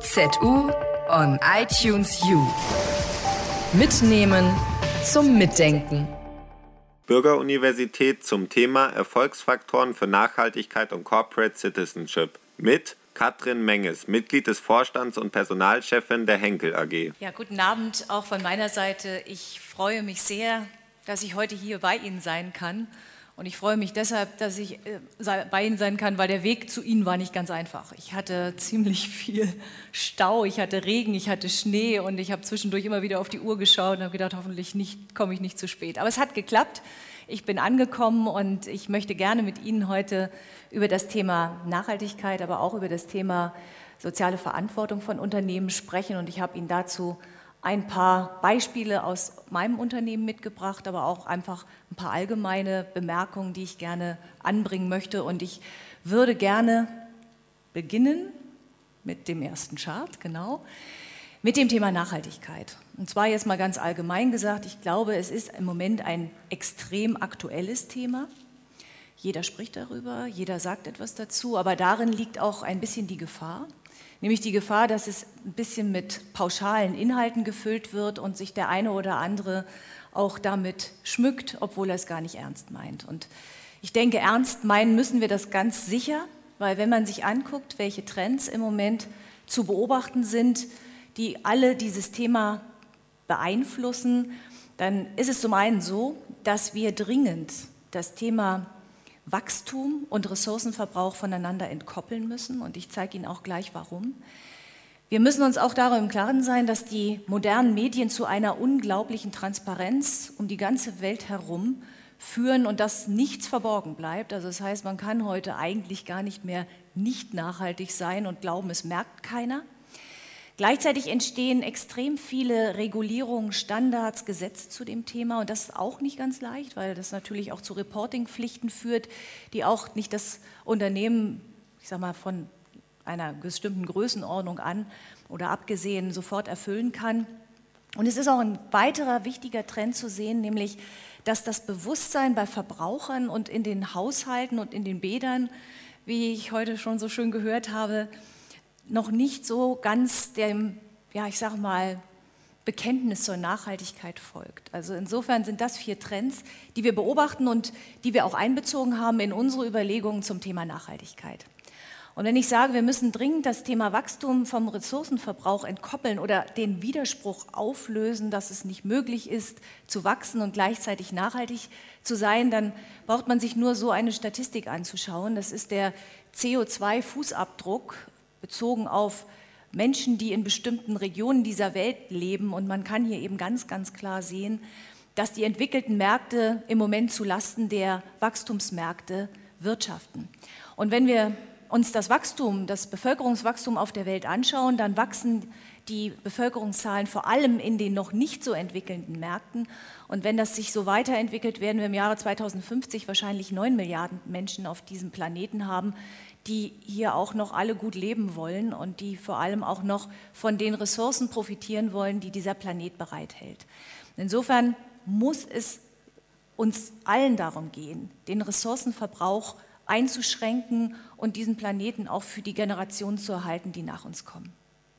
ZU on iTunes U. Mitnehmen zum Mitdenken. Bürgeruniversität zum Thema Erfolgsfaktoren für Nachhaltigkeit und Corporate Citizenship mit Katrin Menges, Mitglied des Vorstands und Personalchefin der Henkel AG. Ja, guten Abend auch von meiner Seite. Ich freue mich sehr, dass ich heute hier bei Ihnen sein kann. Und ich freue mich deshalb, dass ich bei Ihnen sein kann, weil der Weg zu Ihnen war nicht ganz einfach. Ich hatte ziemlich viel Stau, ich hatte Regen, ich hatte Schnee und ich habe zwischendurch immer wieder auf die Uhr geschaut und habe gedacht, hoffentlich komme ich nicht zu spät. Aber es hat geklappt. Ich bin angekommen und ich möchte gerne mit Ihnen heute über das Thema Nachhaltigkeit, aber auch über das Thema soziale Verantwortung von Unternehmen sprechen. Und ich habe Ihnen dazu ein paar Beispiele aus meinem Unternehmen mitgebracht, aber auch einfach ein paar allgemeine Bemerkungen, die ich gerne anbringen möchte. Und ich würde gerne beginnen mit dem ersten Chart, genau, mit dem Thema Nachhaltigkeit. Und zwar jetzt mal ganz allgemein gesagt, ich glaube, es ist im Moment ein extrem aktuelles Thema. Jeder spricht darüber, jeder sagt etwas dazu, aber darin liegt auch ein bisschen die Gefahr. Nämlich die Gefahr, dass es ein bisschen mit pauschalen Inhalten gefüllt wird und sich der eine oder andere auch damit schmückt, obwohl er es gar nicht ernst meint. Und ich denke, ernst meinen müssen wir das ganz sicher, weil wenn man sich anguckt, welche Trends im Moment zu beobachten sind, die alle dieses Thema beeinflussen, dann ist es zum einen so, dass wir dringend das Thema Wachstum und Ressourcenverbrauch voneinander entkoppeln müssen. Und ich zeige Ihnen auch gleich, warum. Wir müssen uns auch darüber im Klaren sein, dass die modernen Medien zu einer unglaublichen Transparenz um die ganze Welt herum führen und dass nichts verborgen bleibt. Also das heißt, man kann heute eigentlich gar nicht mehr nicht nachhaltig sein und glauben, es merkt keiner. Gleichzeitig entstehen extrem viele Regulierungen, Standards, Gesetze zu dem Thema und das ist auch nicht ganz leicht, weil das natürlich auch zu Reportingpflichten führt, die auch nicht das Unternehmen, ich sag mal, von einer bestimmten Größenordnung an oder abgesehen sofort erfüllen kann. Und es ist auch ein weiterer wichtiger Trend zu sehen, nämlich, dass das Bewusstsein bei Verbrauchern und in den Haushalten und in den Bädern, wie ich heute schon so schön gehört habe, noch nicht so ganz dem, ja, ich sage mal, Bekenntnis zur Nachhaltigkeit folgt. Also insofern sind das 4 Trends, die wir beobachten und die wir auch einbezogen haben in unsere Überlegungen zum Thema Nachhaltigkeit. Und wenn ich sage, wir müssen dringend das Thema Wachstum vom Ressourcenverbrauch entkoppeln oder den Widerspruch auflösen, dass es nicht möglich ist, zu wachsen und gleichzeitig nachhaltig zu sein, dann braucht man sich nur so eine Statistik anzuschauen. Das ist der CO2-Fußabdruck bezogen auf Menschen, die in bestimmten Regionen dieser Welt leben. Und man kann hier eben ganz, ganz klar sehen, dass die entwickelten Märkte im Moment zulasten der Wachstumsmärkte wirtschaften. Und wenn wir uns das Bevölkerungswachstum auf der Welt anschauen, dann wachsen die Bevölkerungszahlen vor allem in den noch nicht so entwickelten Märkten. Und wenn das sich so weiterentwickelt, werden wir im Jahre 2050 wahrscheinlich 9 Milliarden Menschen auf diesem Planeten haben, die hier auch noch alle gut leben wollen und die vor allem auch noch von den Ressourcen profitieren wollen, die dieser Planet bereithält. Insofern muss es uns allen darum gehen, den Ressourcenverbrauch einzuschränken und diesen Planeten auch für die Generationen zu erhalten, die nach uns kommen.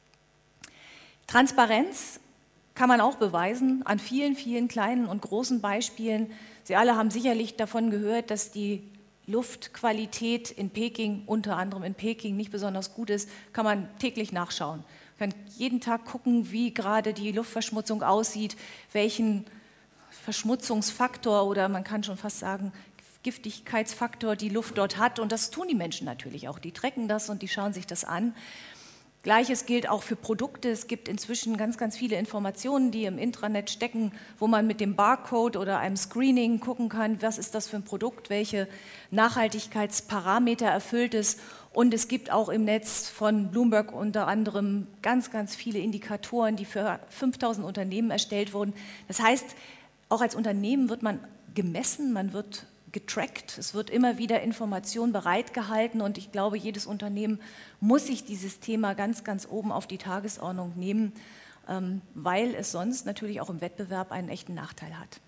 Transparenz kann man auch beweisen an vielen, vielen kleinen und großen Beispielen. Sie alle haben sicherlich davon gehört, dass die Luftqualität in Peking, unter anderem in Peking, nicht besonders gut ist, kann man täglich nachschauen. Man kann jeden Tag gucken, wie gerade die Luftverschmutzung aussieht, welchen Verschmutzungsfaktor oder man kann schon fast sagen, Giftigkeitsfaktor die Luft dort hat. Und das tun die Menschen natürlich auch. Die tracken das und die schauen sich das an. Gleiches gilt auch für Produkte. Es gibt inzwischen ganz, ganz viele Informationen, die im Intranet stecken, wo man mit dem Barcode oder einem Screening gucken kann, was ist das für ein Produkt, welche Nachhaltigkeitsparameter erfüllt es. Und es gibt auch im Netz von Bloomberg unter anderem ganz, ganz viele Indikatoren, die für 5000 Unternehmen erstellt wurden. Das heißt, auch als Unternehmen wird man gemessen, man wird getrackt, es wird immer wieder Information bereitgehalten und ich glaube, jedes Unternehmen muss sich dieses Thema ganz, ganz oben auf die Tagesordnung nehmen, weil es sonst natürlich auch im Wettbewerb einen echten Nachteil hat.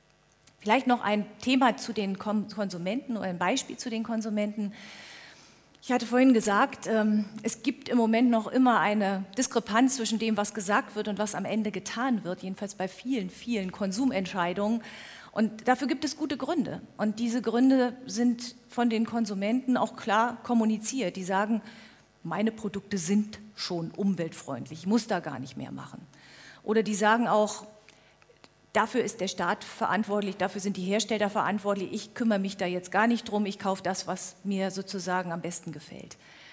Vielleicht noch ein Thema zu den Konsumenten oder ein Beispiel zu den Konsumenten. Ich hatte vorhin gesagt, es gibt im Moment noch immer eine Diskrepanz zwischen dem, was gesagt wird und was am Ende getan wird, jedenfalls bei vielen, vielen Konsumentscheidungen. Und dafür gibt es gute Gründe. Und diese Gründe sind von den Konsumenten auch klar kommuniziert. Die sagen, meine Produkte sind schon umweltfreundlich, ich muss da gar nicht mehr machen. Oder die sagen auch, dafür ist der Staat verantwortlich, dafür sind die Hersteller verantwortlich, ich kümmere mich da jetzt gar nicht drum, ich kaufe das, was mir sozusagen am besten gefällt.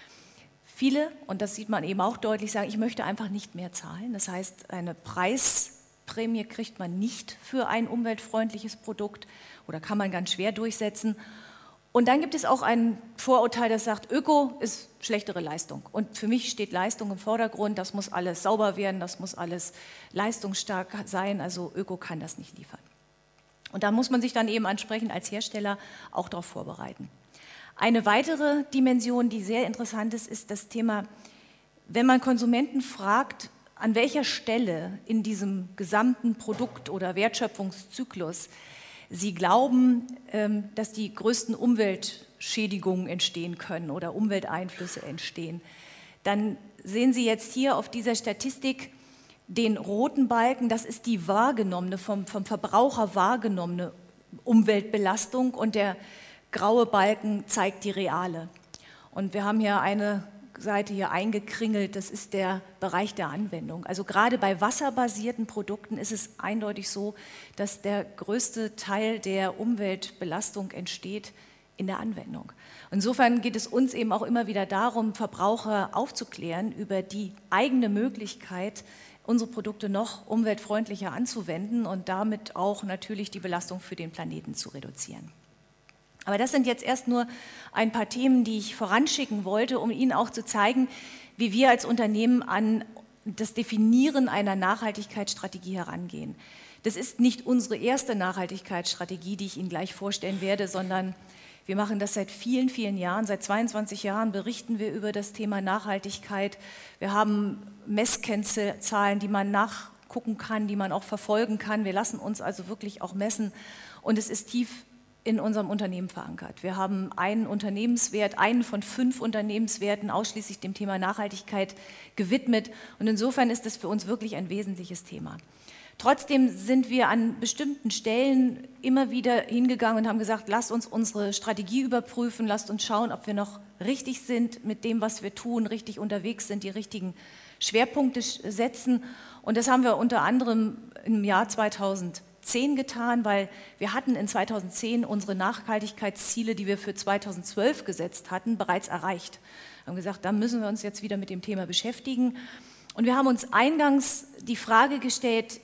Viele, und das sieht man eben auch deutlich, sagen, ich möchte einfach nicht mehr zahlen. Das heißt, eine Preisprämie kriegt man nicht für ein umweltfreundliches Produkt oder kann man ganz schwer durchsetzen. Und dann gibt es auch ein Vorurteil, das sagt, Öko ist schlechtere Leistung. Und für mich steht Leistung im Vordergrund, das muss alles sauber werden, das muss alles leistungsstark sein, also Öko kann das nicht liefern. Und da muss man sich dann eben entsprechend als Hersteller auch darauf vorbereiten. Eine weitere Dimension, die sehr interessant ist, ist das Thema, wenn man Konsumenten fragt, an welcher Stelle in diesem gesamten Produkt- oder Wertschöpfungszyklus sie glauben, dass die größten Umweltschädigungen entstehen können oder Umwelteinflüsse entstehen. Dann sehen Sie jetzt hier auf dieser Statistik den roten Balken, das ist die wahrgenommene, vom Verbraucher wahrgenommene Umweltbelastung und der graue Balken zeigt die reale. Und wir haben hier eine Seite hier eingekringelt, das ist der Bereich der Anwendung. Also gerade bei wasserbasierten Produkten ist es eindeutig so, dass der größte Teil der Umweltbelastung entsteht in der Anwendung. Insofern geht es uns eben auch immer wieder darum, Verbraucher aufzuklären über die eigene Möglichkeit, unsere Produkte noch umweltfreundlicher anzuwenden und damit auch natürlich die Belastung für den Planeten zu reduzieren. Aber das sind jetzt erst nur ein paar Themen, die ich voranschicken wollte, um Ihnen auch zu zeigen, wie wir als Unternehmen an das Definieren einer Nachhaltigkeitsstrategie herangehen. Das ist nicht unsere erste Nachhaltigkeitsstrategie, die ich Ihnen gleich vorstellen werde, sondern wir machen das seit vielen, vielen Jahren. Seit 22 Jahren berichten wir über das Thema Nachhaltigkeit. Wir haben Messkennzahlen, die man nachgucken kann, die man auch verfolgen kann. Wir lassen uns also wirklich auch messen und es ist tief in unserem Unternehmen verankert. Wir haben einen Unternehmenswert, einen von 5 Unternehmenswerten ausschließlich dem Thema Nachhaltigkeit gewidmet und insofern ist es für uns wirklich ein wesentliches Thema. Trotzdem sind wir an bestimmten Stellen immer wieder hingegangen und haben gesagt, lasst uns unsere Strategie überprüfen, lasst uns schauen, ob wir noch richtig sind mit dem, was wir tun, richtig unterwegs sind, die richtigen Schwerpunkte setzen und das haben wir unter anderem im Jahr 2010 getan, weil wir hatten in 2010 unsere Nachhaltigkeitsziele, die wir für 2012 gesetzt hatten, bereits erreicht. Wir haben gesagt, da müssen wir uns jetzt wieder mit dem Thema beschäftigen. Und wir haben uns eingangs die Frage gestellt,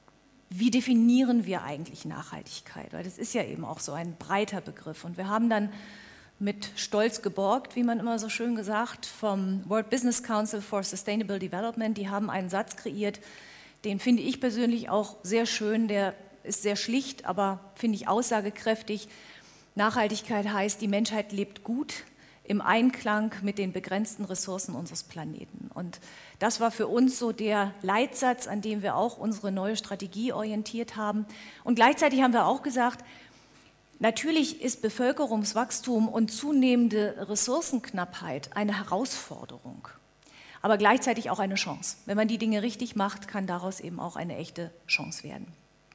wie definieren wir eigentlich Nachhaltigkeit? Weil das ist ja eben auch so ein breiter Begriff. Und wir haben dann mit Stolz geborgt, wie man immer so schön gesagt, vom World Business Council for Sustainable Development, die haben einen Satz kreiert, den finde ich persönlich auch sehr schön, der ist sehr schlicht, aber finde ich aussagekräftig. Nachhaltigkeit heißt, die Menschheit lebt gut im Einklang mit den begrenzten Ressourcen unseres Planeten. Und das war für uns so der Leitsatz, an dem wir auch unsere neue Strategie orientiert haben. Und gleichzeitig haben wir auch gesagt, natürlich ist Bevölkerungswachstum und zunehmende Ressourcenknappheit eine Herausforderung, aber gleichzeitig auch eine Chance. Wenn man die Dinge richtig macht, kann daraus eben auch eine echte Chance werden.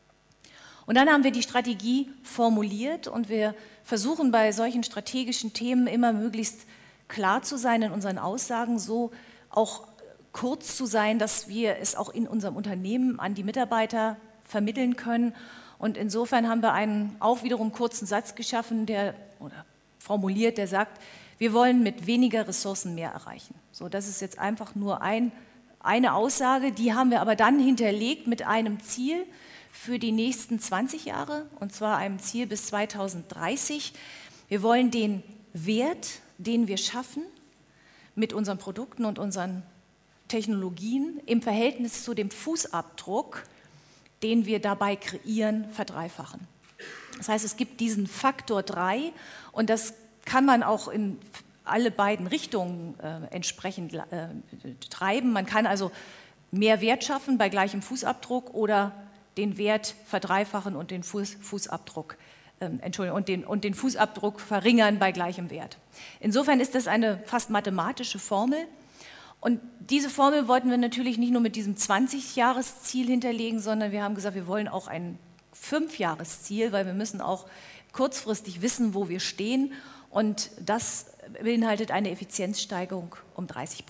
Und dann haben wir die Strategie formuliert und wir versuchen bei solchen strategischen Themen immer möglichst klar zu sein in unseren Aussagen, so auch kurz zu sein, dass wir es auch in unserem Unternehmen an die Mitarbeiter vermitteln können. Und insofern haben wir einen auch wiederum kurzen Satz geschaffen, oder formuliert, der sagt, wir wollen mit weniger Ressourcen mehr erreichen. So, das ist jetzt einfach nur eine Aussage, die haben wir aber dann hinterlegt mit einem Ziel für die nächsten 20 Jahre, und zwar einem Ziel bis 2030. Wir wollen den Wert, den wir schaffen mit unseren Produkten und unseren Technologien im Verhältnis zu dem Fußabdruck, den wir dabei kreieren, verdreifachen. Das heißt, es gibt diesen Faktor 3 und das kann man auch in alle beiden Richtungen entsprechend treiben. Man kann also mehr Wert schaffen bei gleichem Fußabdruck oder den Wert verdreifachen und den Fußabdruck und den Fußabdruck verringern bei gleichem Wert. Insofern ist das eine fast mathematische Formel. Und diese Formel wollten wir natürlich nicht nur mit diesem 20-Jahres-Ziel hinterlegen, sondern wir haben gesagt, wir wollen auch ein 5-Jahres-Ziel, weil wir müssen auch kurzfristig wissen, wo wir stehen. Und das beinhaltet eine Effizienzsteigerung um 30%.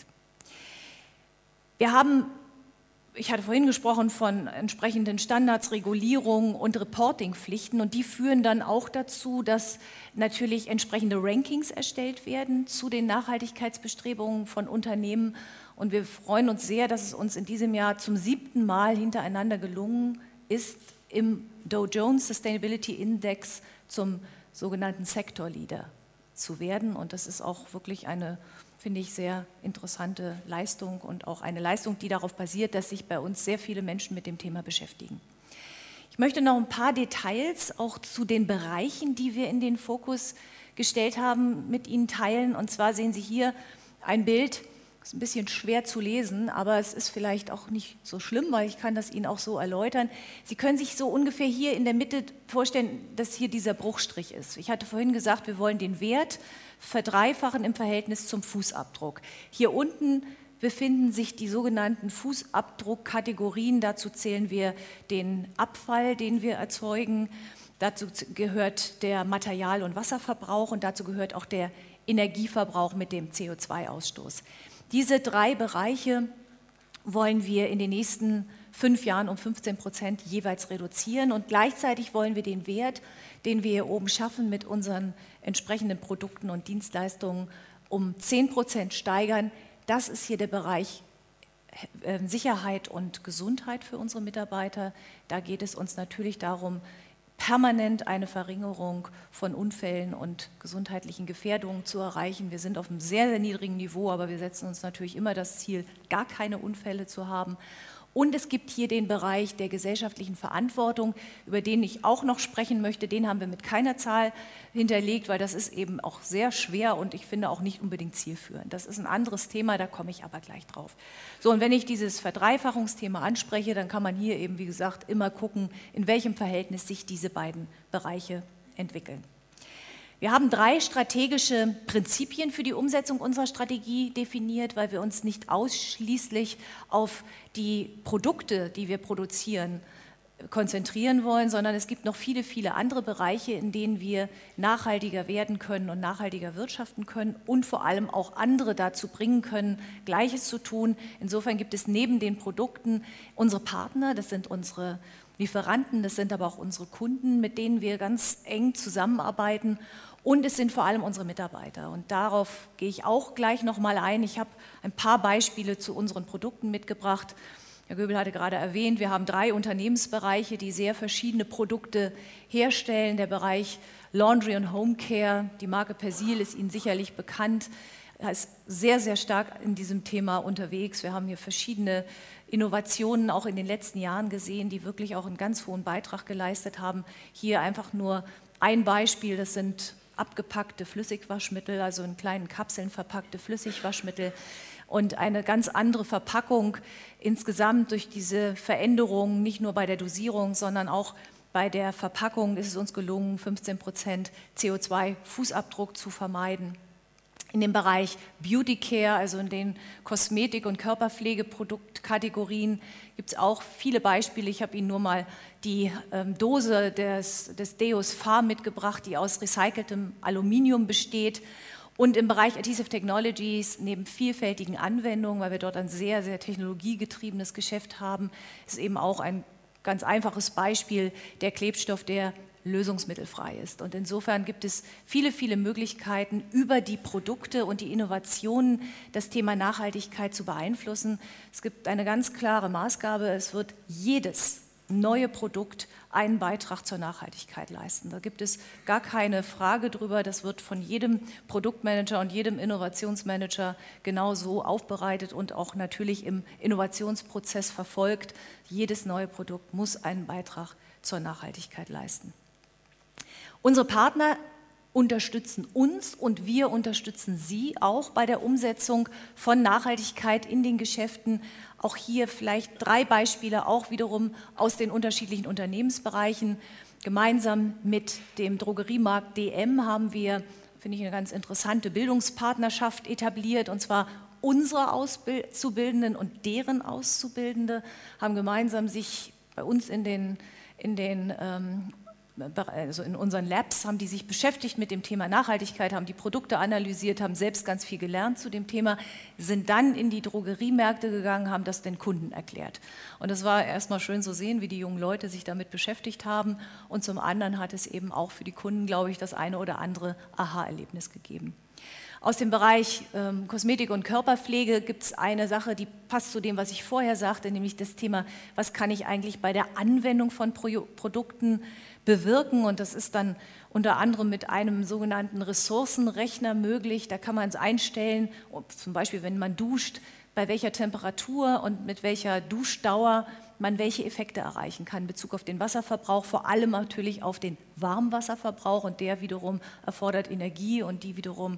Wir haben, ich hatte vorhin gesprochen von entsprechenden Standards, Regulierungen und Reportingpflichten, und die führen dann auch dazu, dass natürlich entsprechende Rankings erstellt werden zu den Nachhaltigkeitsbestrebungen von Unternehmen. Und wir freuen uns sehr, dass es uns in diesem Jahr zum 7. Mal hintereinander gelungen ist, im Dow Jones Sustainability Index zum sogenannten Sector Leader zu werden. Und das ist auch wirklich eine, finde ich, sehr interessante Leistung und auch eine Leistung, die darauf basiert, dass sich bei uns sehr viele Menschen mit dem Thema beschäftigen. Ich möchte noch ein paar Details auch zu den Bereichen, die wir in den Fokus gestellt haben, mit Ihnen teilen. Und zwar sehen Sie hier ein Bild, das ist ein bisschen schwer zu lesen, aber es ist vielleicht auch nicht so schlimm, weil ich kann das Ihnen auch so erläutern. Sie können sich so ungefähr hier in der Mitte vorstellen, dass hier dieser Bruchstrich ist. Ich hatte vorhin gesagt, wir wollen den Wert verdreifachen im Verhältnis zum Fußabdruck. Hier unten befinden sich die sogenannten Fußabdruckkategorien. Dazu zählen wir den Abfall, den wir erzeugen. Dazu gehört der Material- und Wasserverbrauch und dazu gehört auch der Energieverbrauch mit dem CO2-Ausstoß. Diese 3 Bereiche wollen wir in den nächsten 5 Jahren um 15% jeweils reduzieren und gleichzeitig wollen wir den Wert, den wir hier oben schaffen, mit unseren entsprechenden Produkten und Dienstleistungen um 10% steigern. Das ist hier der Bereich Sicherheit und Gesundheit für unsere Mitarbeiter. Da geht es uns natürlich darum, permanent eine Verringerung von Unfällen und gesundheitlichen Gefährdungen zu erreichen. Wir sind auf einem sehr, sehr niedrigen Niveau, aber wir setzen uns natürlich immer das Ziel, gar keine Unfälle zu haben. Und es gibt hier den Bereich der gesellschaftlichen Verantwortung, über den ich auch noch sprechen möchte. Den haben wir mit keiner Zahl hinterlegt, weil das ist eben auch sehr schwer und ich finde auch nicht unbedingt zielführend. Das ist ein anderes Thema, da komme ich aber gleich drauf. So, und wenn ich dieses Verdreifachungsthema anspreche, dann kann man hier eben, wie gesagt, immer gucken, in welchem Verhältnis sich diese beiden Bereiche entwickeln. Wir haben 3 strategische Prinzipien für die Umsetzung unserer Strategie definiert, weil wir uns nicht ausschließlich auf die Produkte, die wir produzieren, konzentrieren wollen, sondern es gibt noch viele, viele andere Bereiche, in denen wir nachhaltiger werden können und nachhaltiger wirtschaften können und vor allem auch andere dazu bringen können, Gleiches zu tun. Insofern gibt es neben den Produkten unsere Partner, das sind unsere Lieferanten, das sind aber auch unsere Kunden, mit denen wir ganz eng zusammenarbeiten. Und es sind vor allem unsere Mitarbeiter. Und darauf gehe ich auch gleich nochmal ein. Ich habe ein paar Beispiele zu unseren Produkten mitgebracht. Herr Göbel hatte gerade erwähnt, wir haben 3 Unternehmensbereiche, die sehr verschiedene Produkte herstellen. Der Bereich Laundry und Home Care, die Marke Persil ist Ihnen sicherlich bekannt, ist sehr, sehr stark in diesem Thema unterwegs. Wir haben hier verschiedene Innovationen auch in den letzten Jahren gesehen, die wirklich auch einen ganz hohen Beitrag geleistet haben. Hier einfach nur ein Beispiel, das sind abgepackte Flüssigwaschmittel, also in kleinen Kapseln verpackte Flüssigwaschmittel und eine ganz andere Verpackung insgesamt durch diese Veränderungen, nicht nur bei der Dosierung, sondern auch bei der Verpackung ist es uns gelungen, 15% CO2-Fußabdruck zu vermeiden. In dem Bereich Beauty Care, also in den Kosmetik- und Körperpflegeproduktkategorien, gibt es auch viele Beispiele. Ich habe Ihnen nur mal die Dose des Deos Farm mitgebracht, die aus recyceltem Aluminium besteht. Und im Bereich Adhesive Technologies, neben vielfältigen Anwendungen, weil wir dort ein sehr, sehr technologiegetriebenes Geschäft haben, ist eben auch ein ganz einfaches Beispiel der Klebstoff, der lösungsmittelfrei ist. Und insofern gibt es viele, viele Möglichkeiten, über die Produkte und die Innovationen das Thema Nachhaltigkeit zu beeinflussen. Es gibt eine ganz klare Maßgabe, es wird jedes neue Produkt einen Beitrag zur Nachhaltigkeit leisten. Da gibt es gar keine Frage drüber, das wird von jedem Produktmanager und jedem Innovationsmanager genau so aufbereitet und auch natürlich im Innovationsprozess verfolgt. Jedes neue Produkt muss einen Beitrag zur Nachhaltigkeit leisten. Unsere Partner unterstützen uns und wir unterstützen sie auch bei der Umsetzung von Nachhaltigkeit in den Geschäften. Auch hier vielleicht 3 Beispiele, auch wiederum aus den unterschiedlichen Unternehmensbereichen. Gemeinsam mit dem Drogeriemarkt DM haben wir, finde ich, eine ganz interessante Bildungspartnerschaft etabliert, und zwar unsere Auszubildenden und deren Auszubildende haben gemeinsam sich bei uns also in unseren Labs haben die sich beschäftigt mit dem Thema Nachhaltigkeit, haben die Produkte analysiert, haben selbst ganz viel gelernt zu dem Thema, sind dann in die Drogeriemärkte gegangen, haben das den Kunden erklärt. Und das war erstmal schön zu sehen, wie die jungen Leute sich damit beschäftigt haben. Und zum anderen hat es eben auch für die Kunden, glaube ich, das eine oder andere Aha-Erlebnis gegeben. Aus dem Bereich Kosmetik und Körperpflege gibt es eine Sache, die passt zu dem, was ich vorher sagte, nämlich das Thema, was kann ich eigentlich bei der Anwendung von Produkten bewirken, und das ist dann unter anderem mit einem sogenannten Ressourcenrechner möglich. Da kann man es einstellen, zum Beispiel wenn man duscht, bei welcher Temperatur und mit welcher Duschdauer man welche Effekte erreichen kann in Bezug auf den Wasserverbrauch, vor allem natürlich auf den Warmwasserverbrauch, und der wiederum erfordert Energie und die wiederum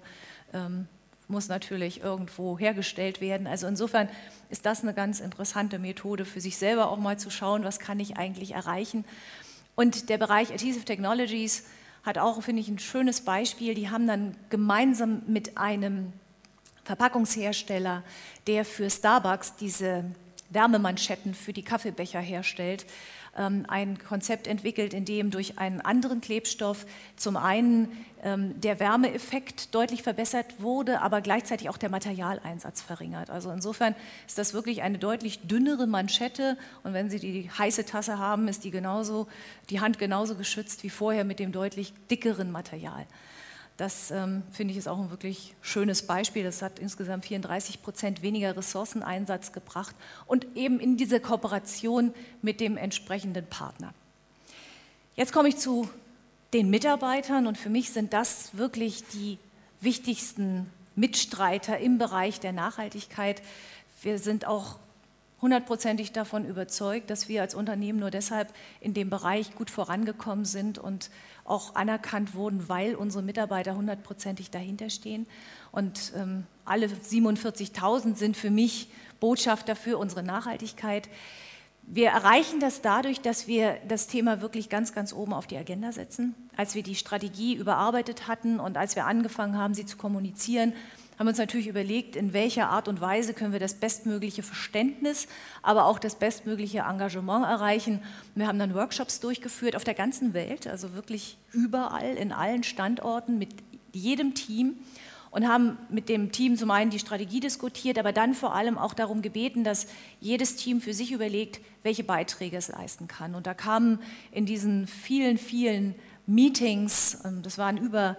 muss natürlich irgendwo hergestellt werden. Also insofern ist das eine ganz interessante Methode für sich selber auch mal zu schauen, was kann ich eigentlich erreichen. Und der Bereich Adhesive Technologies hat auch, finde ich, ein schönes Beispiel. Die haben dann gemeinsam mit einem Verpackungshersteller, der für Starbucks diese Wärmemanschetten für die Kaffeebecher herstellt, ein Konzept entwickelt, in dem durch einen anderen Klebstoff zum einen der Wärmeeffekt deutlich verbessert wurde, aber gleichzeitig auch der Materialeinsatz verringert. Also insofern ist das wirklich eine deutlich dünnere Manschette, und wenn Sie die heiße Tasse haben, ist die Hand genauso geschützt wie vorher mit dem deutlich dickeren Material. Das finde ich ist auch ein wirklich schönes Beispiel. Das hat insgesamt 34% weniger Ressourceneinsatz gebracht und eben in dieser Kooperation mit dem entsprechenden Partner. Jetzt komme ich zu den Mitarbeitern, und für mich sind das wirklich die wichtigsten Mitstreiter im Bereich der Nachhaltigkeit. Wir sind auch hundertprozentig davon überzeugt, dass wir als Unternehmen nur deshalb in dem Bereich gut vorangekommen sind und auch anerkannt wurden, weil unsere Mitarbeiter hundertprozentig dahinter stehen. Und alle 47.000 sind für mich Botschafter für unsere Nachhaltigkeit. Wir erreichen das dadurch, dass wir das Thema wirklich ganz, ganz oben auf die Agenda setzen. Als wir die Strategie überarbeitet hatten und als wir angefangen haben, sie zu kommunizieren, haben wir uns natürlich überlegt, in welcher Art und Weise können wir das bestmögliche Verständnis, aber auch das bestmögliche Engagement erreichen. Wir haben dann Workshops durchgeführt auf der ganzen Welt, also wirklich überall, in allen Standorten, mit jedem Team, und haben mit dem Team zum einen die Strategie diskutiert, aber dann vor allem auch darum gebeten, dass jedes Team für sich überlegt, welche Beiträge es leisten kann. Und da kamen in diesen vielen, vielen Meetings, das waren über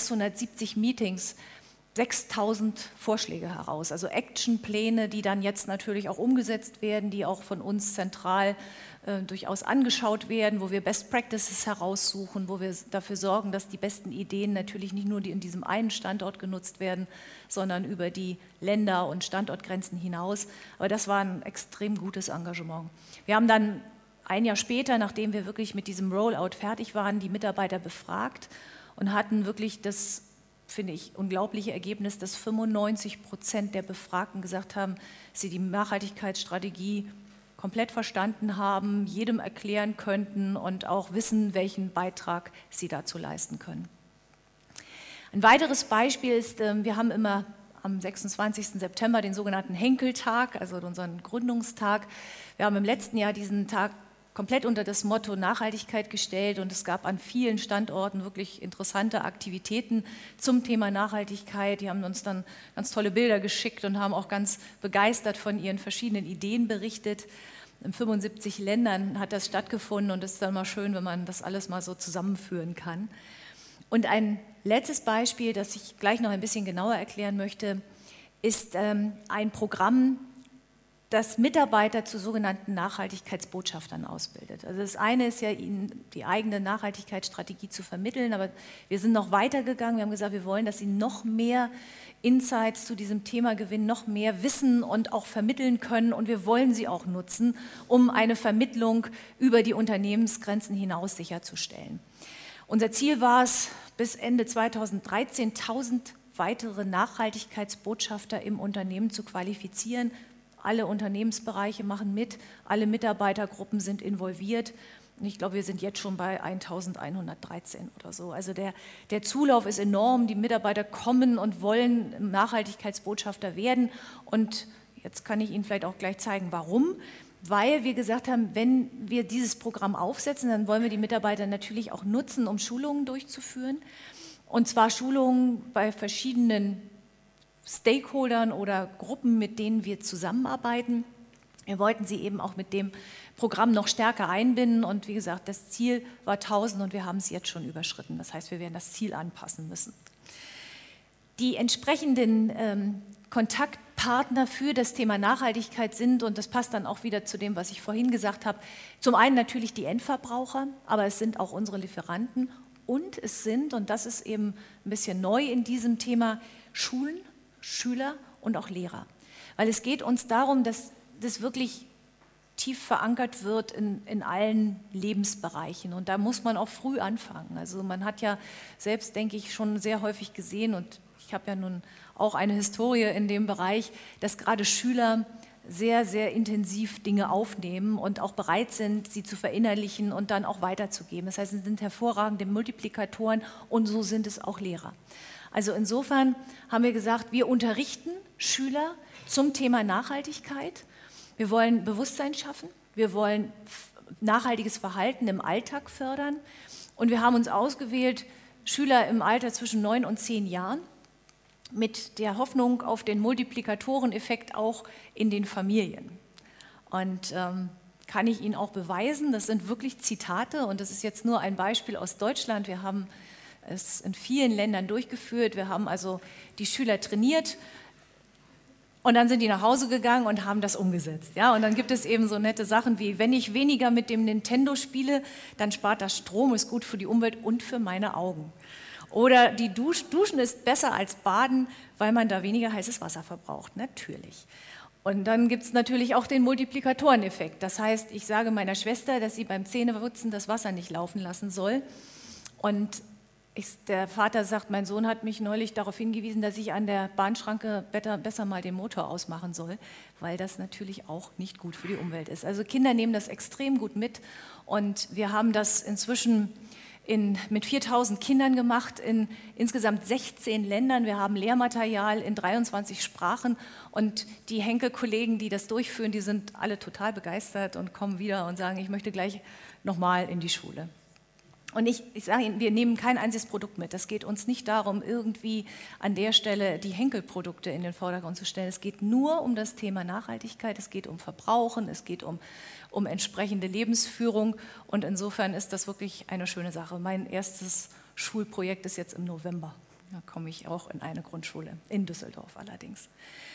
670 Meetings, 6.000 Vorschläge heraus, also Actionpläne, die dann jetzt natürlich auch umgesetzt werden, die auch von uns zentral durchaus angeschaut werden, wo wir Best Practices heraussuchen, wo wir dafür sorgen, dass die besten Ideen natürlich nicht nur in diesem einen Standort genutzt werden, sondern über die Länder- und Standortgrenzen hinaus. Aber das war ein extrem gutes Engagement. Wir haben dann ein Jahr später, nachdem wir wirklich mit diesem Rollout fertig waren, die Mitarbeiter befragt und hatten wirklich das, finde ich, unglaubliche Ergebnis, dass 95% der Befragten gesagt haben, dass sie die Nachhaltigkeitsstrategie komplett verstanden haben, jedem erklären könnten und auch wissen, welchen Beitrag sie dazu leisten können. Ein weiteres Beispiel ist, wir haben immer am 26. September den sogenannten Henkeltag, also unseren Gründungstag. Wir haben im letzten Jahr diesen Tag komplett unter das Motto Nachhaltigkeit gestellt, und es gab an vielen Standorten wirklich interessante Aktivitäten zum Thema Nachhaltigkeit. Die haben uns dann ganz tolle Bilder geschickt und haben auch ganz begeistert von ihren verschiedenen Ideen berichtet. In 75 Ländern hat das stattgefunden, und es ist dann mal schön, wenn man das alles mal so zusammenführen kann. Und ein letztes Beispiel, das ich gleich noch ein bisschen genauer erklären möchte, ist ein Programm, das Mitarbeiter zu sogenannten Nachhaltigkeitsbotschaftern ausbildet. Also das eine ist ja, ihnen die eigene Nachhaltigkeitsstrategie zu vermitteln, aber wir sind noch weiter gegangen. Wir haben gesagt, wir wollen, dass sie noch mehr Insights zu diesem Thema gewinnen, noch mehr wissen und auch vermitteln können, und wir wollen sie auch nutzen, um eine Vermittlung über die Unternehmensgrenzen hinaus sicherzustellen. Unser Ziel war es, bis Ende 2013 1.000 weitere Nachhaltigkeitsbotschafter im Unternehmen zu qualifizieren. Alle Unternehmensbereiche machen mit, alle Mitarbeitergruppen sind involviert. Und ich glaube, wir sind jetzt schon bei 1113 oder so. Also der Zulauf ist enorm, die Mitarbeiter kommen und wollen Nachhaltigkeitsbotschafter werden. Und jetzt kann ich Ihnen vielleicht auch gleich zeigen, warum. Weil wir gesagt haben, wenn wir dieses Programm aufsetzen, dann wollen wir die Mitarbeiter natürlich auch nutzen, um Schulungen durchzuführen. Und zwar Schulungen bei verschiedenen Stakeholdern oder Gruppen, mit denen wir zusammenarbeiten. Wir wollten sie eben auch mit dem Programm noch stärker einbinden. Und wie gesagt, das Ziel war 1000 und wir haben es jetzt schon überschritten. Das heißt, wir werden das Ziel anpassen müssen. Die entsprechenden Kontaktpartner für das Thema Nachhaltigkeit sind, und das passt dann auch wieder zu dem, was ich vorhin gesagt habe, zum einen natürlich die Endverbraucher, aber es sind auch unsere Lieferanten und es sind, und das ist eben ein bisschen neu in diesem Thema, Schulen, Schüler und auch Lehrer. Weil es geht uns darum, dass das wirklich tief verankert wird in allen Lebensbereichen. Und da muss man auch früh anfangen. Also man hat ja selbst, denke ich, schon sehr häufig gesehen, und ich habe ja nun auch eine Historie in dem Bereich, dass gerade Schüler sehr, sehr intensiv Dinge aufnehmen und auch bereit sind, sie zu verinnerlichen und dann auch weiterzugeben. Das heißt, es sind hervorragende Multiplikatoren und so sind es auch Lehrer. Also insofern haben wir gesagt, wir unterrichten Schüler zum Thema Nachhaltigkeit. Wir wollen Bewusstsein schaffen, wir wollen nachhaltiges Verhalten im Alltag fördern und wir haben uns ausgewählt, Schüler im Alter zwischen 9 und 10 Jahren, mit der Hoffnung auf den Multiplikatoreneffekt auch in den Familien. Und kann ich Ihnen auch beweisen, das sind wirklich Zitate und das ist jetzt nur ein Beispiel aus Deutschland. Wir haben es in vielen Ländern durchgeführt, wir haben also die Schüler trainiert und dann sind die nach Hause gegangen und haben das umgesetzt. Ja? Und dann gibt es eben so nette Sachen wie, wenn ich weniger mit dem Nintendo spiele, dann spart das Strom, ist gut für die Umwelt und für meine Augen. Oder die Duschen ist besser als Baden, weil man da weniger heißes Wasser verbraucht, natürlich. Und dann gibt es natürlich auch den Multiplikatoreneffekt. Das heißt, ich sage meiner Schwester, dass sie beim Zähneputzen das Wasser nicht laufen lassen soll. Und der Vater sagt, mein Sohn hat mich neulich darauf hingewiesen, dass ich an der Bahnschranke besser mal den Motor ausmachen soll, weil das natürlich auch nicht gut für die Umwelt ist. Also Kinder nehmen das extrem gut mit und wir haben das inzwischen mit 4000 Kindern gemacht, in insgesamt 16 Ländern. Wir haben Lehrmaterial in 23 Sprachen und die Henkel-Kollegen, die das durchführen, die sind alle total begeistert und kommen wieder und sagen, ich möchte gleich nochmal in die Schule. Und ich sage Ihnen, wir nehmen kein einziges Produkt mit. Es geht uns nicht darum, irgendwie an der Stelle die Henkel-Produkte in den Vordergrund zu stellen. Es geht nur um das Thema Nachhaltigkeit, es geht um Verbrauchen, es geht um entsprechende Lebensführung. Und insofern ist das wirklich eine schöne Sache. Mein erstes Schulprojekt ist jetzt im November. Da komme ich auch in eine Grundschule, in Düsseldorf allerdings.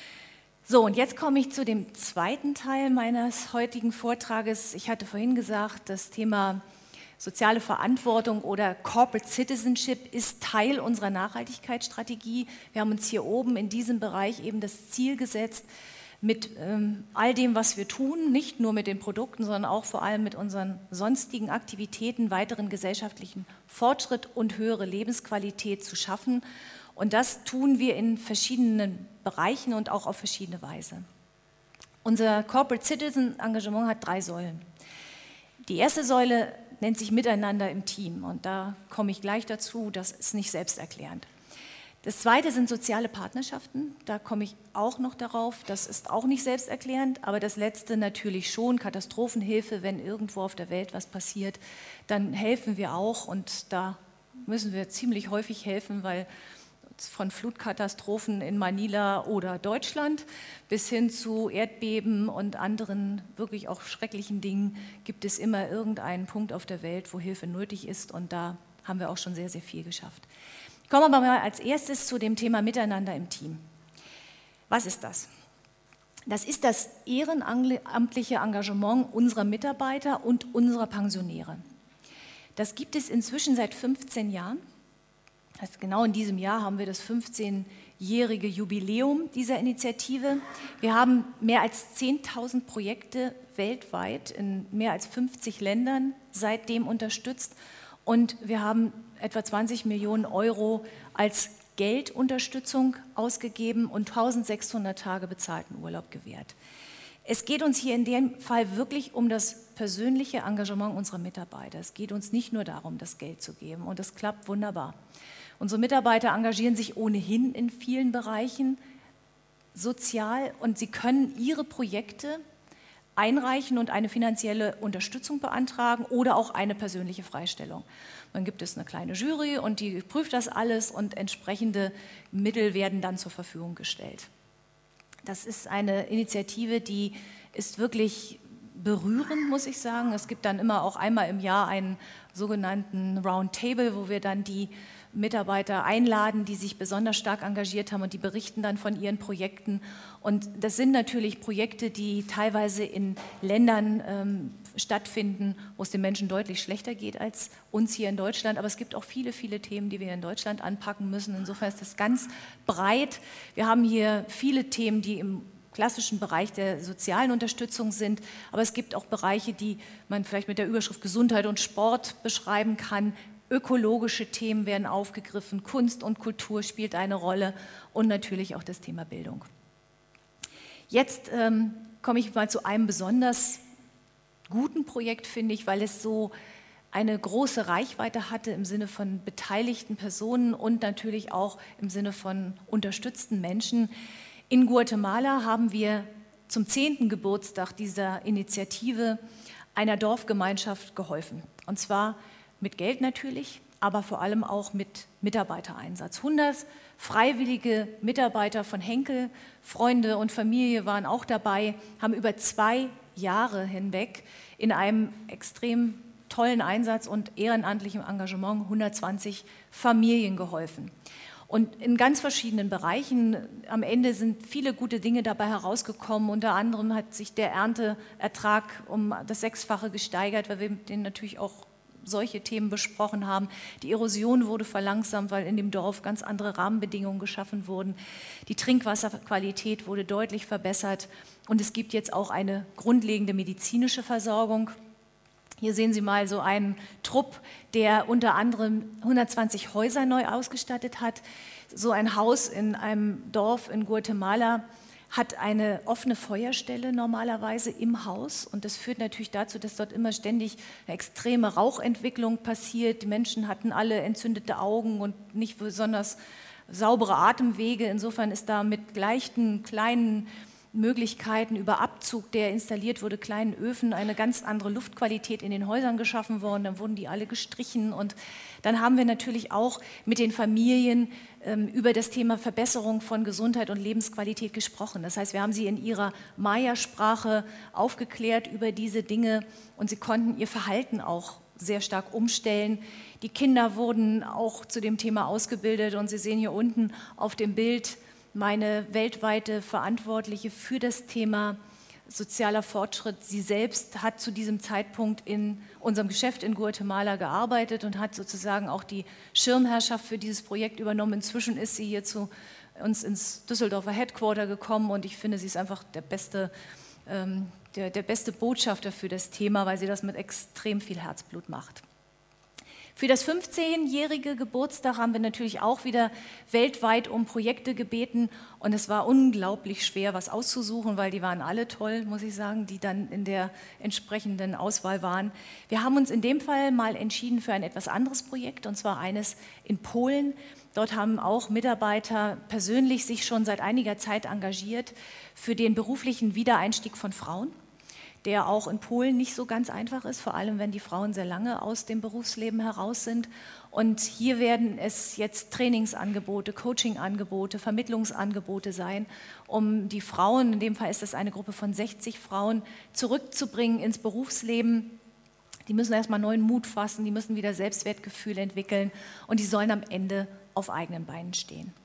So, und jetzt komme ich zu dem zweiten Teil meines heutigen Vortrages. Ich hatte vorhin gesagt, das Thema soziale Verantwortung oder Corporate Citizenship ist Teil unserer Nachhaltigkeitsstrategie. Wir haben uns hier oben in diesem Bereich eben das Ziel gesetzt, mit all dem, was wir tun, nicht nur mit den Produkten, sondern auch vor allem mit unseren sonstigen Aktivitäten, weiteren gesellschaftlichen Fortschritt und höhere Lebensqualität zu schaffen. Und das tun wir in verschiedenen Bereichen und auch auf verschiedene Weise. Unser Corporate Citizen Engagement hat 3 Säulen. Die erste Säule nennt sich Miteinander im Team und da komme ich gleich dazu, das ist nicht selbsterklärend. Das zweite sind soziale Partnerschaften, da komme ich auch noch darauf, das ist auch nicht selbsterklärend, aber das letzte natürlich schon, Katastrophenhilfe, wenn irgendwo auf der Welt was passiert, dann helfen wir auch und da müssen wir ziemlich häufig helfen, weil von Flutkatastrophen in Manila oder Deutschland bis hin zu Erdbeben und anderen wirklich auch schrecklichen Dingen gibt es immer irgendeinen Punkt auf der Welt, wo Hilfe nötig ist und da haben wir auch schon sehr, sehr viel geschafft. Kommen wir mal als erstes zu dem Thema Miteinander im Team. Was ist das? Das ist das ehrenamtliche Engagement unserer Mitarbeiter und unserer Pensionäre. Das gibt es inzwischen seit 15 Jahren. Also genau in diesem Jahr haben wir das 15-jährige Jubiläum dieser Initiative. Wir haben mehr als 10.000 Projekte weltweit in mehr als 50 Ländern seitdem unterstützt und wir haben etwa 20 Millionen Euro als Geldunterstützung ausgegeben und 1600 Tage bezahlten Urlaub gewährt. Es geht uns hier in dem Fall wirklich um das persönliche Engagement unserer Mitarbeiter. Es geht uns nicht nur darum, das Geld zu geben, und das klappt wunderbar. Unsere Mitarbeiter engagieren sich ohnehin in vielen Bereichen sozial und sie können ihre Projekte einreichen und eine finanzielle Unterstützung beantragen oder auch eine persönliche Freistellung. Dann gibt es eine kleine Jury und die prüft das alles und entsprechende Mittel werden dann zur Verfügung gestellt. Das ist eine Initiative, die ist wirklich berührend, muss ich sagen. Es gibt dann immer auch einmal im Jahr einen sogenannten Roundtable, wo wir dann die Mitarbeiter einladen, die sich besonders stark engagiert haben, und die berichten dann von ihren Projekten. Und das sind natürlich Projekte, die teilweise in Ländern stattfinden, wo es den Menschen deutlich schlechter geht als uns hier in Deutschland. Aber es gibt auch viele, viele Themen, die wir in Deutschland anpacken müssen. Insofern ist das ganz breit. Wir haben hier viele Themen, die im klassischen Bereich der sozialen Unterstützung sind, aber es gibt auch Bereiche, die man vielleicht mit der Überschrift Gesundheit und Sport beschreiben kann. Ökologische Themen werden aufgegriffen, Kunst und Kultur spielt eine Rolle und natürlich auch das Thema Bildung. Jetzt komme ich mal zu einem besonders guten Projekt, finde ich, weil es so eine große Reichweite hatte im Sinne von beteiligten Personen und natürlich auch im Sinne von unterstützten Menschen. In Guatemala haben wir zum 10. Geburtstag dieser Initiative einer Dorfgemeinschaft geholfen. Und zwar mit Geld natürlich, aber vor allem auch mit Mitarbeitereinsatz. 100 freiwillige Mitarbeiter von Henkel, Freunde und Familie waren auch dabei, haben über 2 Jahre hinweg in einem extrem tollen Einsatz und ehrenamtlichem Engagement 120 Familien geholfen. Und in ganz verschiedenen Bereichen, am Ende sind viele gute Dinge dabei herausgekommen. Unter anderem hat sich der Ernteertrag um das 6-fache gesteigert, weil wir mit denen natürlich auch solche Themen besprochen haben. Die Erosion wurde verlangsamt, weil in dem Dorf ganz andere Rahmenbedingungen geschaffen wurden. Die Trinkwasserqualität wurde deutlich verbessert und es gibt jetzt auch eine grundlegende medizinische Versorgung. Hier sehen Sie mal so einen Trupp, der unter anderem 120 Häuser neu ausgestattet hat. So ein Haus in einem Dorf in Guatemala hat eine offene Feuerstelle normalerweise im Haus. Und das führt natürlich dazu, dass dort immer ständig eine extreme Rauchentwicklung passiert. Die Menschen hatten alle entzündete Augen und nicht besonders saubere Atemwege. Insofern ist da mit leichten, kleinen Möglichkeiten über Abzug, der installiert wurde, kleinen Öfen, eine ganz andere Luftqualität in den Häusern geschaffen worden. Dann wurden die alle gestrichen und dann haben wir natürlich auch mit den Familien über das Thema Verbesserung von Gesundheit und Lebensqualität gesprochen. Das heißt, wir haben sie in ihrer Maya-Sprache aufgeklärt über diese Dinge und sie konnten ihr Verhalten auch sehr stark umstellen. Die Kinder wurden auch zu dem Thema ausgebildet und Sie sehen hier unten auf dem Bild meine weltweite Verantwortliche für das Thema sozialer Fortschritt. Sie selbst hat zu diesem Zeitpunkt in unserem Geschäft in Guatemala gearbeitet und hat sozusagen auch die Schirmherrschaft für dieses Projekt übernommen. Inzwischen ist sie hier zu uns ins Düsseldorfer Headquarter gekommen und ich finde, sie ist einfach der beste Botschafter für das Thema, weil sie das mit extrem viel Herzblut macht. Für das 15-jährige Geburtstag haben wir natürlich auch wieder weltweit um Projekte gebeten und es war unglaublich schwer, was auszusuchen, weil die waren alle toll, muss ich sagen, die dann in der entsprechenden Auswahl waren. Wir haben uns in dem Fall mal entschieden für ein etwas anderes Projekt und zwar eines in Polen. Dort haben auch Mitarbeiter persönlich sich schon seit einiger Zeit engagiert für den beruflichen Wiedereinstieg von Frauen, der auch in Polen nicht so ganz einfach ist, vor allem wenn die Frauen sehr lange aus dem Berufsleben heraus sind. Und hier werden es jetzt Trainingsangebote, Coachingangebote, Vermittlungsangebote sein, um die Frauen, in dem Fall ist es eine Gruppe von 60 Frauen, zurückzubringen ins Berufsleben. Die müssen erstmal neuen Mut fassen, die müssen wieder Selbstwertgefühl entwickeln und die sollen am Ende auf eigenen Beinen stehen.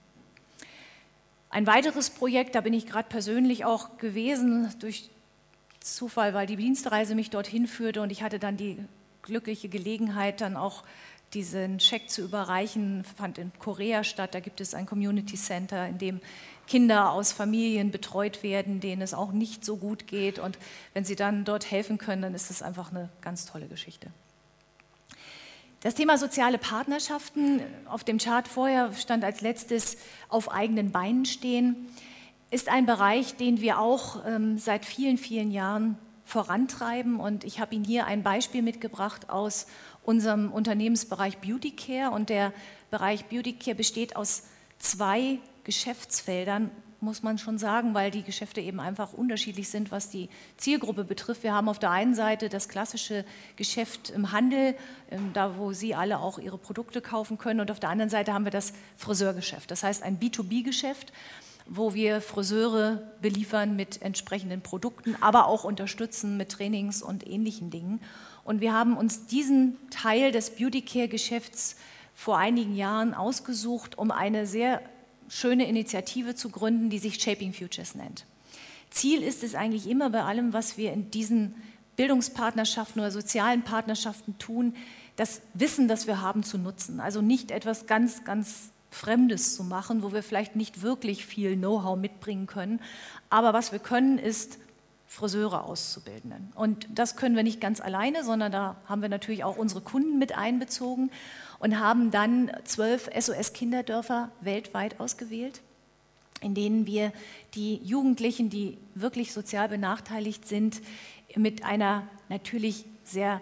Ein weiteres Projekt, da bin ich gerade persönlich auch gewesen, durch Zufall, weil die Dienstreise mich dorthin führte und ich hatte dann die glückliche Gelegenheit, dann auch diesen Scheck zu überreichen, fand in Korea statt. Da gibt es ein Community Center, in dem Kinder aus Familien betreut werden, denen es auch nicht so gut geht. Und wenn sie dann dort helfen können, dann ist das einfach eine ganz tolle Geschichte. Das Thema soziale Partnerschaften, auf dem Chart vorher stand als letztes auf eigenen Beinen stehen, ist ein Bereich, den wir auch seit vielen, vielen Jahren vorantreiben. Und ich habe Ihnen hier ein Beispiel mitgebracht aus unserem Unternehmensbereich Beauty Care. Und der Bereich Beauty Care besteht aus 2 Geschäftsfeldern, muss man schon sagen, weil die Geschäfte eben einfach unterschiedlich sind, was die Zielgruppe betrifft. Wir haben auf der einen Seite das klassische Geschäft im Handel, da wo Sie alle auch Ihre Produkte kaufen können, und auf der anderen Seite haben wir das Friseurgeschäft. Das heißt ein B2B-Geschäft, wo wir Friseure beliefern mit entsprechenden Produkten, aber auch unterstützen mit Trainings und ähnlichen Dingen. Und wir haben uns diesen Teil des Beauty-Care-Geschäfts vor einigen Jahren ausgesucht, um eine sehr schöne Initiative zu gründen, die sich Shaping Futures nennt. Ziel ist es eigentlich immer bei allem, was wir in diesen Bildungspartnerschaften oder sozialen Partnerschaften tun, das Wissen, das wir haben, zu nutzen. Also nicht etwas ganz, ganz Fremdes zu machen, wo wir vielleicht nicht wirklich viel Know-how mitbringen können. Aber was wir können, ist Friseure auszubilden. Und das können wir nicht ganz alleine, sondern da haben wir natürlich auch unsere Kunden mit einbezogen und haben dann 12 SOS-Kinderdörfer weltweit ausgewählt, in denen wir die Jugendlichen, die wirklich sozial benachteiligt sind, mit einer natürlich sehr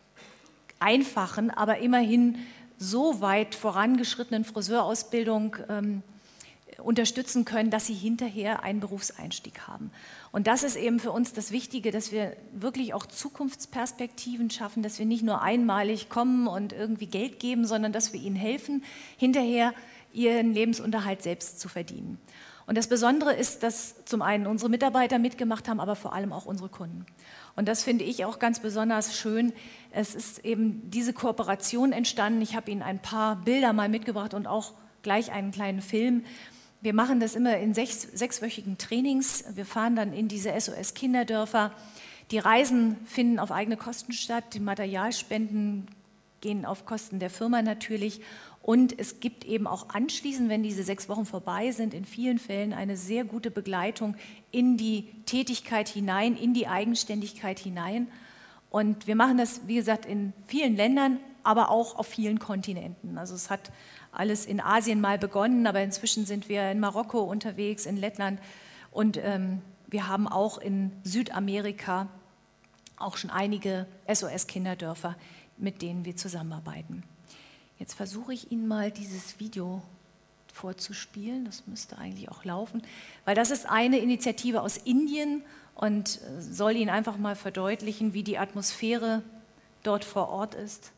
einfachen, aber immerhin so weit vorangeschrittenen Friseurausbildung unterstützen können, dass sie hinterher einen Berufseinstieg haben. Und das ist eben für uns das Wichtige, dass wir wirklich auch Zukunftsperspektiven schaffen, dass wir nicht nur einmalig kommen und irgendwie Geld geben, sondern dass wir ihnen helfen, hinterher ihren Lebensunterhalt selbst zu verdienen. Und das Besondere ist, dass zum einen unsere Mitarbeiter mitgemacht haben, aber vor allem auch unsere Kunden. Und das finde ich auch ganz besonders schön. Es ist eben diese Kooperation entstanden. Ich habe Ihnen ein paar Bilder mal mitgebracht und auch gleich einen kleinen Film. Wir machen das immer in 6-wöchigen Trainings. Wir fahren dann in diese SOS-Kinderdörfer. Die Reisen finden auf eigene Kosten statt. Die Materialspenden gehen auf Kosten der Firma natürlich. Und es gibt eben auch anschließend, wenn diese 6 Wochen vorbei sind, in vielen Fällen eine sehr gute Begleitung in die Tätigkeit hinein, in die Eigenständigkeit hinein. Und wir machen das, wie gesagt, in vielen Ländern, aber auch auf vielen Kontinenten. Also es hat alles in Asien mal begonnen, aber inzwischen sind wir in Marokko unterwegs, in Lettland, und wir haben auch in Südamerika auch schon einige SOS-Kinderdörfer, mit denen wir zusammenarbeiten. Jetzt versuche ich Ihnen mal dieses Video vorzuspielen, das müsste eigentlich auch laufen, weil das ist eine Initiative aus Indien und soll Ihnen einfach mal verdeutlichen, wie die Atmosphäre dort vor Ort ist.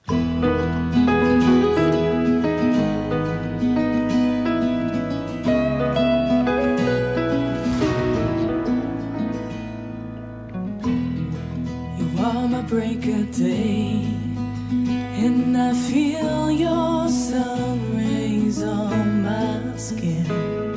You are my break of day, and I feel your sun rays on my skin.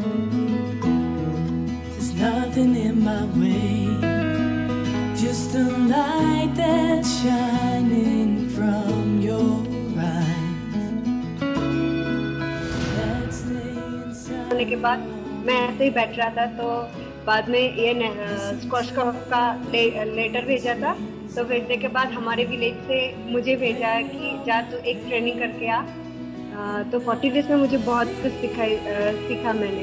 There's nothing in my way, just a light that's shining from your eyes. Let's stay inside. होने के बाद मैं ऐसे ही बैठ रहा था, तो बाद में ये स्कॉच का लेटर भेजा था। तो भेजने के बाद हमारे विलेज से मुझे भेजा कि जा तू एक ट्रेनिंग करके आ। तो 40 डेज में मुझे बहुत कुछ सीखा मैंने।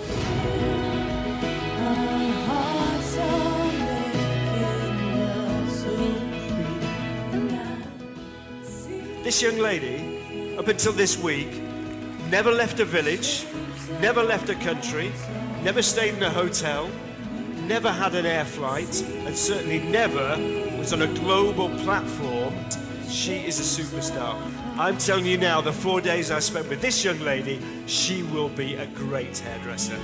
This young lady, up until this week, never left a village, never left a country, never stayed in a hotel, never had an air flight, and certainly never was on a global platform. She is a superstar. I'm telling you now, the 4 days I spent with this young lady, she will be a great hairdresser.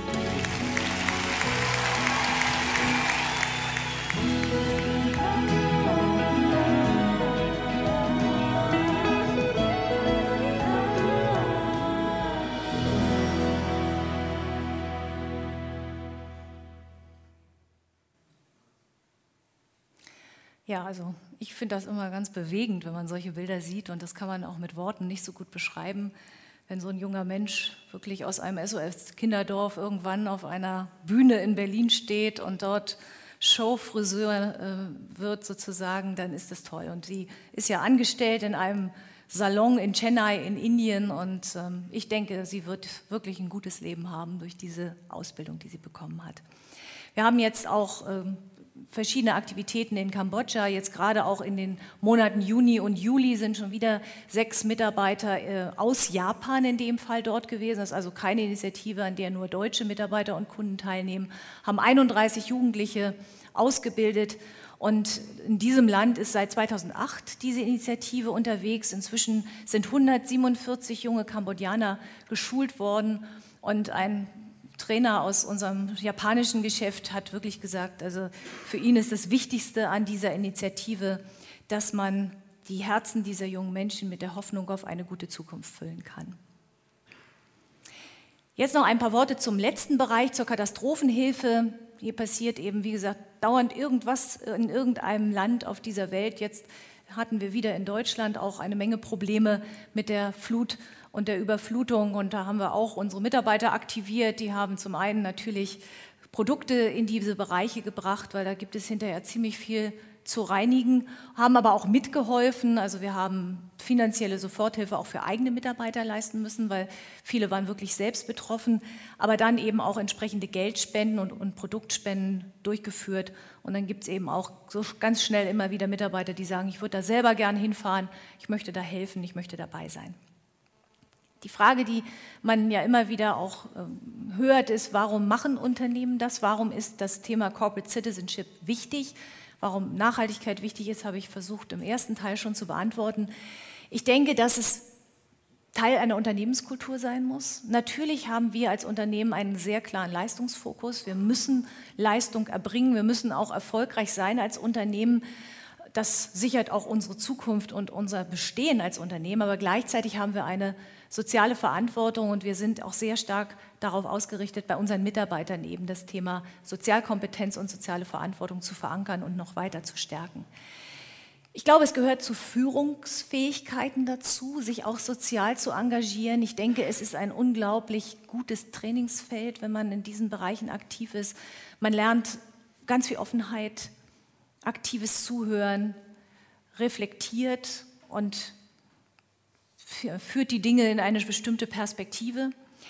Ja, also ich finde das immer ganz bewegend, wenn man solche Bilder sieht, und das kann man auch mit Worten nicht so gut beschreiben, wenn so ein junger Mensch wirklich aus einem SOS-Kinderdorf irgendwann auf einer Bühne in Berlin steht und dort Showfriseur wird sozusagen, dann ist das toll. Und sie ist ja angestellt in einem Salon in Chennai in Indien und ich denke, sie wird wirklich ein gutes Leben haben durch diese Ausbildung, die sie bekommen hat. Wir haben jetzt auch verschiedene Aktivitäten in Kambodscha. Jetzt gerade auch in den Monaten Juni und Juli sind schon wieder 6 Mitarbeiter aus Japan in dem Fall dort gewesen. Das ist also keine Initiative, an der nur deutsche Mitarbeiter und Kunden teilnehmen. Haben 31 Jugendliche ausgebildet. Und in diesem Land ist seit 2008 diese Initiative unterwegs. Inzwischen sind 147 junge Kambodjaner geschult worden. Und ein Trainer aus unserem japanischen Geschäft hat wirklich gesagt, also für ihn ist das Wichtigste an dieser Initiative, dass man die Herzen dieser jungen Menschen mit der Hoffnung auf eine gute Zukunft füllen kann. Jetzt noch ein paar Worte zum letzten Bereich, zur Katastrophenhilfe. Hier passiert eben, wie gesagt, dauernd irgendwas in irgendeinem Land auf dieser Welt. Jetzt hatten wir wieder in Deutschland auch eine Menge Probleme mit der Flut und der Überflutung. Und da haben wir auch unsere Mitarbeiter aktiviert. Die haben zum einen natürlich Produkte in diese Bereiche gebracht, weil da gibt es hinterher ziemlich viel zu reinigen, haben aber auch mitgeholfen. Also wir haben finanzielle Soforthilfe auch für eigene Mitarbeiter leisten müssen, weil viele waren wirklich selbst betroffen, aber dann eben auch entsprechende Geldspenden und Produktspenden durchgeführt. Und dann gibt es eben auch so ganz schnell immer wieder Mitarbeiter, die sagen, ich würde da selber gern hinfahren, ich möchte da helfen, ich möchte dabei sein. Die Frage, die man ja immer wieder auch hört, ist, warum machen Unternehmen das? Warum ist das Thema Corporate Citizenship wichtig? Warum Nachhaltigkeit wichtig ist, habe ich versucht, im ersten Teil schon zu beantworten. Ich denke, dass es Teil einer Unternehmenskultur sein muss. Natürlich haben wir als Unternehmen einen sehr klaren Leistungsfokus. Wir müssen Leistung erbringen, wir müssen auch erfolgreich sein als Unternehmen. Das sichert auch unsere Zukunft und unser Bestehen als Unternehmen. Aber gleichzeitig haben wir eine soziale Verantwortung und wir sind auch sehr stark darauf ausgerichtet, bei unseren Mitarbeitern eben das Thema Sozialkompetenz und soziale Verantwortung zu verankern und noch weiter zu stärken. Ich glaube, es gehört zu Führungsfähigkeiten dazu, sich auch sozial zu engagieren. Ich denke, es ist ein unglaublich gutes Trainingsfeld, wenn man in diesen Bereichen aktiv ist. Man lernt ganz viel Offenheit, aktives Zuhören, reflektiert und führt die Dinge in eine bestimmte Perspektive.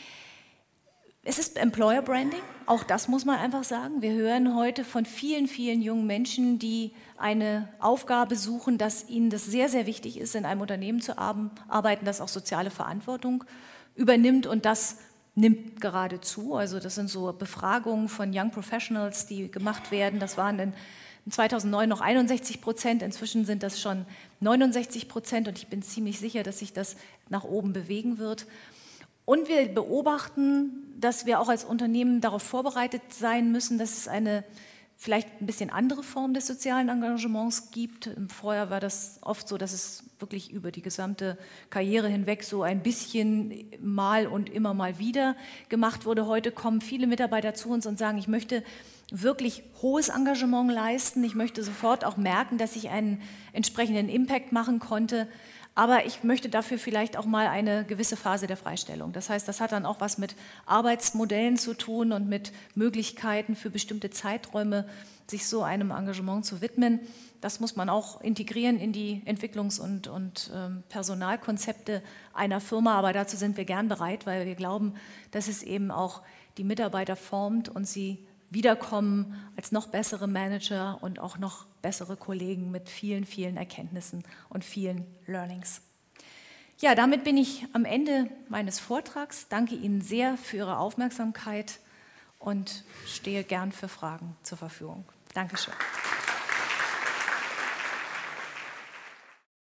Es ist Employer Branding, auch das muss man einfach sagen. Wir hören heute von vielen, vielen jungen Menschen, die eine Aufgabe suchen, dass ihnen das sehr, sehr wichtig ist, in einem Unternehmen zu arbeiten, das auch soziale Verantwortung übernimmt und das nimmt gerade zu. Also das sind so Befragungen von Young Professionals, die gemacht werden. Das waren in 2009 noch 61%, inzwischen sind das schon 69% und ich bin ziemlich sicher, dass sich das nach oben bewegen wird. Und wir beobachten, dass wir auch als Unternehmen darauf vorbereitet sein müssen, dass es eine vielleicht ein bisschen andere Form des sozialen Engagements gibt. Vorher war das oft so, dass es wirklich über die gesamte Karriere hinweg so ein bisschen mal und immer mal wieder gemacht wurde. Heute kommen viele Mitarbeiter zu uns und sagen, ich möchte wirklich hohes Engagement leisten. Ich möchte sofort auch merken, dass ich einen entsprechenden Impact machen konnte. Aber ich möchte dafür vielleicht auch mal eine gewisse Phase der Freistellung. Das heißt, das hat dann auch was mit Arbeitsmodellen zu tun und mit Möglichkeiten für bestimmte Zeiträume, sich so einem Engagement zu widmen. Das muss man auch integrieren in die Entwicklungs- und Personalkonzepte einer Firma. Aber dazu sind wir gern bereit, weil wir glauben, dass es eben auch die Mitarbeiter formt und sie wiederkommen als noch bessere Manager und auch noch bessere Kollegen mit vielen, vielen Erkenntnissen und vielen Learnings. Ja, damit bin ich am Ende meines Vortrags. Danke Ihnen sehr für Ihre Aufmerksamkeit und stehe gern für Fragen zur Verfügung. Dankeschön.